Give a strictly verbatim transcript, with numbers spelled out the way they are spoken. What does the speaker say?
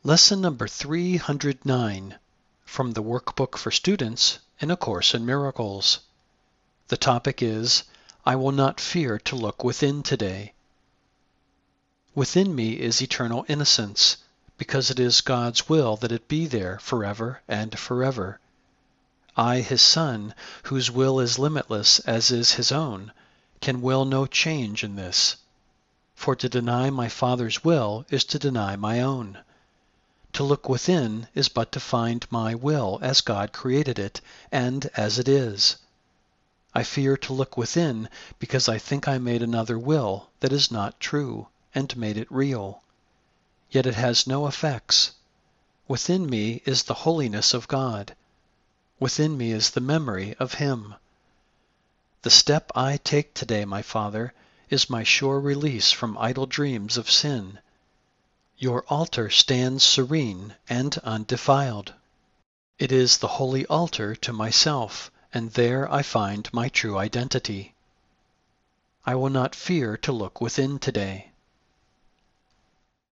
Lesson number three hundred nine from the Workbook for Students in A Course in Miracles. The topic is, I will not fear to look within today. Within me is eternal innocence, because it is God's will that it be there forever and forever. I, his son, whose will is limitless as is his own, can will no change in this. For to deny my Father's will is to deny my own. To look within is but to find my will as God created it, and as it is. I fear to look within because I think I made another will that is not true, and made it real. Yet it has no effects. Within me is the holiness of God. Within me is the memory of Him. The step I take today, my Father, is my sure release from idle dreams of sin. Your altar stands serene and undefiled. It is the holy altar to myself, and there I find my true identity. I will not fear to look within today.